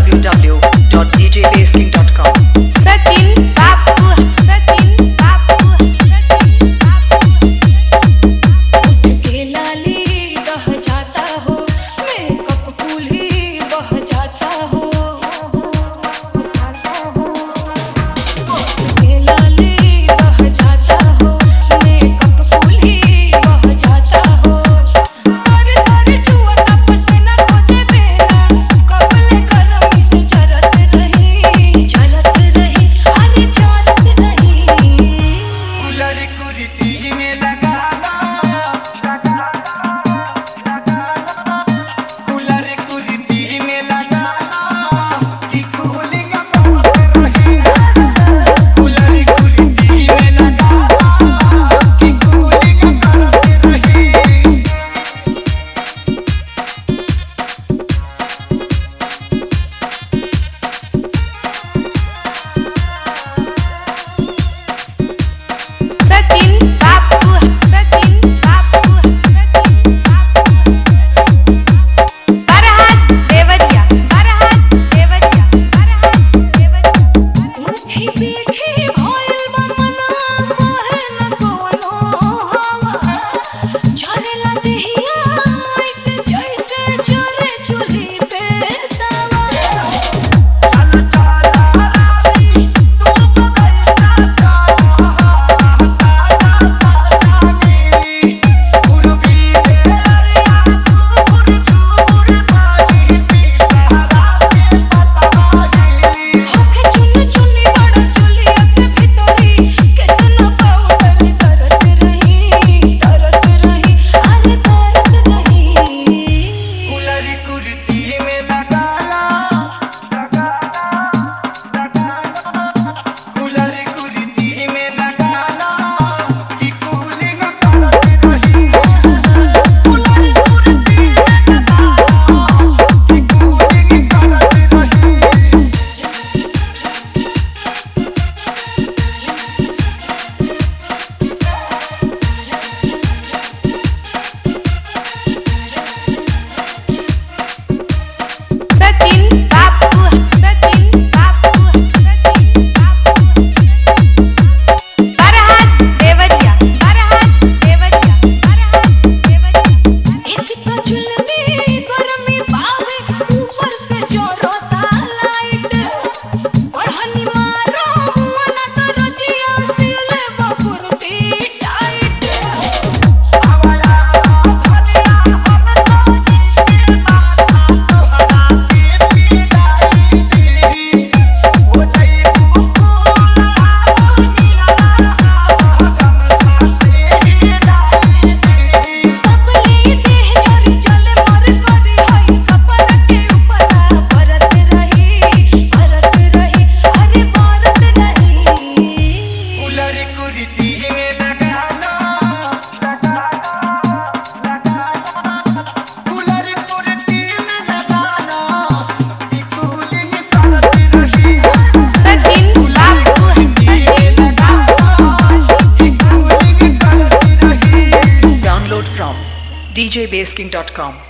www.djbasking.com. Sachin बापू के लाली बह जाता हो, मेकअप कूल ही बह जाता हो। के लाली बह जाता हो, मेकअप कूल ही बह जाता हो। करे करे छुआ तप से न खोजे बेरा, कपले गरमी से जरत रही अरे जरत रही। कुलर कुर्ती में लगा ला, कुलर कुर्ती में लगा ला कि कूलिंग करत रही। कुलर कुर्ती में लगा ला कि कूलिंग करत रही। सचिन बापू बरहात देवरिया मुखी पीखी भइल बा मना बहे न कोनो हवा। झरेला देहिया ऐसे जैसे झरे चूल्ही पे तवा। चल चला रानी तू पकड़ता ताजा जानी पूर्वी बेरिया चुमुर चुमुर पानी पीता राते पतवाई। होके चुन्नी चुन्नी बड़ा चुलिया के भीतरी केतना पाउडर करत रही अरे करत रही। कुलर कुर्ती में लगा ला, कुलर कुर्ती में लगा ला कि कूलिंग करत रही। कुलर कुर्ती में लगा ला कि कूलिंग करत रही। सचिन बापू बरहात देवरिया एक तो जुल्मी गरमी बावे, ऊपर से जोरता लाइट। बढ़नी मारो मना तो रजिया सिले बकुरती टाइट। आवाया धनिया हम तो जी के माथा तोहरा के पिलाई दी। हो जइबू कुला दुनिया गमछा से हिलाई दी। अपनी देह जोरी चले मर करी हई, कपड़ा के ऊपर परत रही अरे परत रही। कुलर कुर्ती में लगा ला, कुलर कुर्ती में लगा ला कि कूलिंग करत रही। सचिन बापू कुर्ती में लगा ला कि कूलिंग करत रही। Download from djbasking.com.